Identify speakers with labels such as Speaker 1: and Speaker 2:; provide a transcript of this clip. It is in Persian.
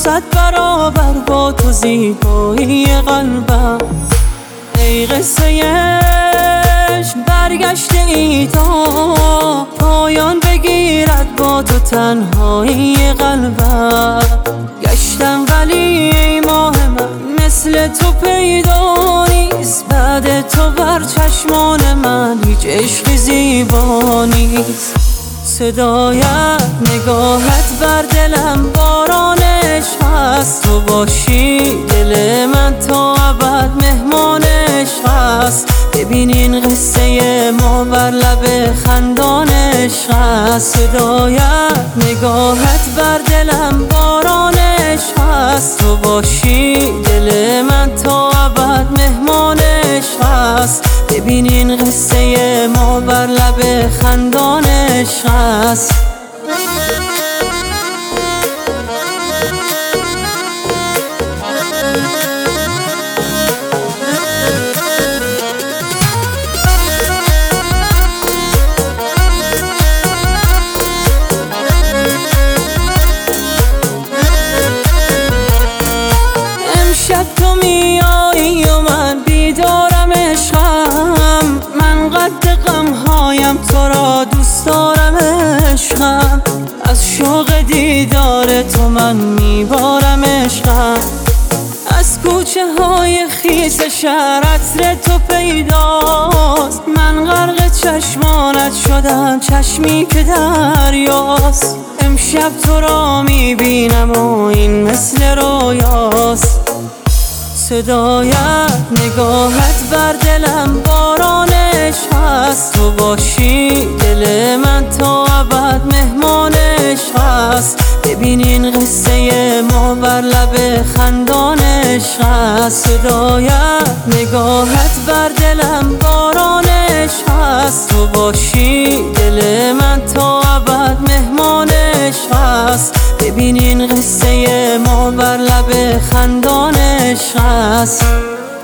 Speaker 1: 100 برابر با تو زیبایی قلبم. ای قصه عشق برگشته ای تا پایان بگیرد با تو تنهایی قلبم. گشتم ولی ای ماه من مثل تو پیدا نیست، بعد تو بر چشمان من هیچ عشقی زیبا نیست. صدایت نگاهت بر دلم باران عشق هست، تو باشی دل من تا ابد مهمان عشق هست. ببین این قصه ما بر لب خندان عشق هست. صدایت نگاهت بر دلم باران عشق هست، تو باشی دل من تا ابد مهمان عشق هست. ببین این قصه ما بر لب خندان عشق هست. امشب تو میایی و من بیدارم عشقم، من قد غمهایم تو را دوست دارم عشقم. از شوق دیدار تو من میبارم عشقم. از کوچه های خیس شهر عطر تو پیداست، من غرق چشمانت شدم چشمی که دریاست. امشب تو را میبینم و این مثل رویاست. صدایت نگاهت بر دلم باران عشق هست، تو باشی دل من تا ابد مهمان عشق هست. ببین این قصه ما بر لب خندان عشق هست. صدایت نگاهت بر دلم باران عشق هست، تو باشی دل من تا ابد مهمان عشق هست. ببین این قصه ما بر لب خندان عشق هست.